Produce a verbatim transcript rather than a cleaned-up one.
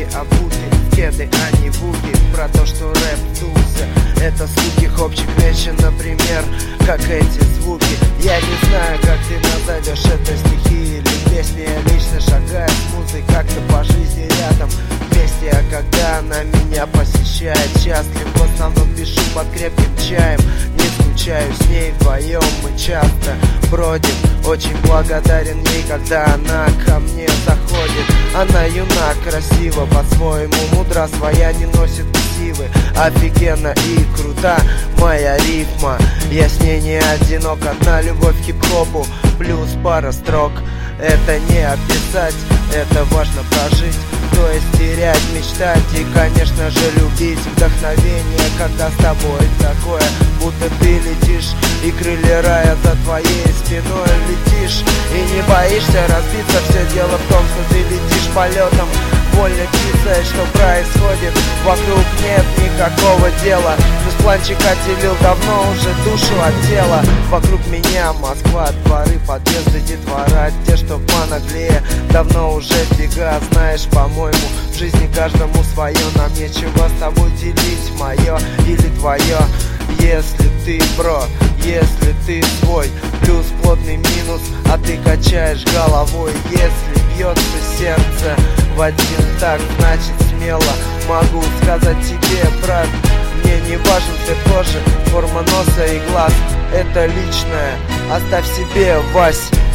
Руки обуты в кеды, а не в уги. Про то, что рэп вдулся, это суки. Хопчик вечен, например, как эти звуки. Я не знаю, как ты назовешь это, стихи или песни. Я лично шагаю с музой как-то по жизни рядом вместе. А когда она меня посещает, счастлив, в основном пишу под крепким чаем. Не скучаю с ней, вдвоем мы часто бродим. Очень благодарен ей, когда она ко мне заходит. Она юна, красива, по-своему мудра, своя не носит силы. Офигенно и крута моя рифма. Я с ней не одинок, одна любовь к хип-хопу плюс пара строк. Это не описать, это важно прожить. То есть терять, мечтать и, конечно же, любить. Вдохновение, когда с тобой такое, будто ты летишь, и крылья рая за твоей спиной летишь. И не боишься разбиться, все дело в том, что ты летишь полетом. Больно писать, что происходит вокруг, нет никакого дела. Планчик отделил давно уже душу от тела. Вокруг меня Москва, дворы, подъезды, детвора, те, что понаглее, давно уже бега. Знаешь, по-моему, в жизни каждому свое. Нам нечего с тобой делить, мое или твое. Если ты бро, если ты свой, плюс плотный минус, а ты качаешь головой. Если бьется сердце в один так, значит смело могу сказать тебе, брат, мне не важен цвет кожи, форма носа и глаз. Это личное, оставь себе, Вась.